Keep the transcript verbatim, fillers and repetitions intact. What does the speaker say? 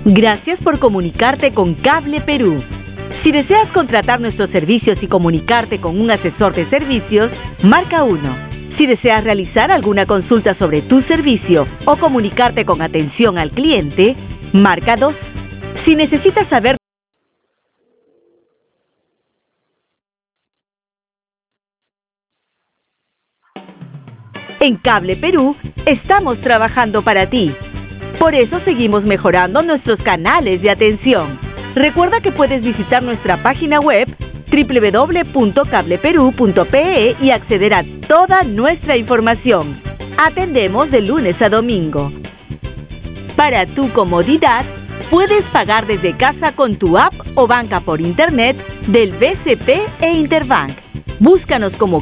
Gracias por comunicarte con Cable Perú. Si deseas contratar nuestros servicios y comunicarte con un asesor de servicios, marca uno. Si deseas realizar alguna consulta sobre tu servicio o comunicarte con atención al cliente, marca dos. Si necesitas saber En Cable Perú, estamos trabajando para ti. Por eso seguimos mejorando nuestros canales de atención. Recuerda que puedes visitar nuestra página web doble u doble u doble u punto cable perú punto pe e y acceder a toda nuestra información. Atendemos de lunes a domingo. Para tu comodidad, puedes pagar desde casa con tu app o banca por internet del B C P e Interbank. Búscanos como